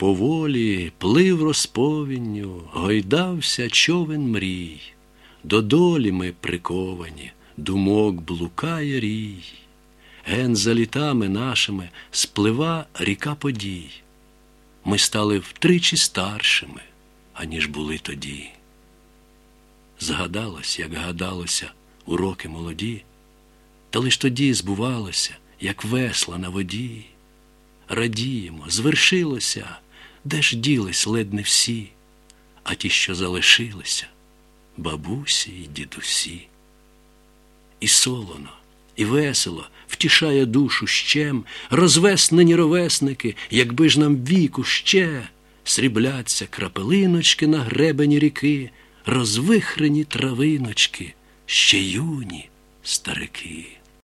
Поволі плив розповінню, гойдався човен мрій. До долі ми приковані, думок блукає рій. Ген за літами нашими сплива ріка подій. Ми стали втричі старшими, аніж були тоді. Згадалось, як гадалося, уроки молоді, та лиш тоді збувалося, як весла на воді. Радіємо, звершилося, де ж ділись ледь не всі, а ті, що залишилися, бабусі й дідусі. І солоно, і весело втішає душу щем розвеснені ровесники, якби ж нам віку ще, срібляться крапелиночки на гребені ріки, розвихрені травиночки, ще юні старики.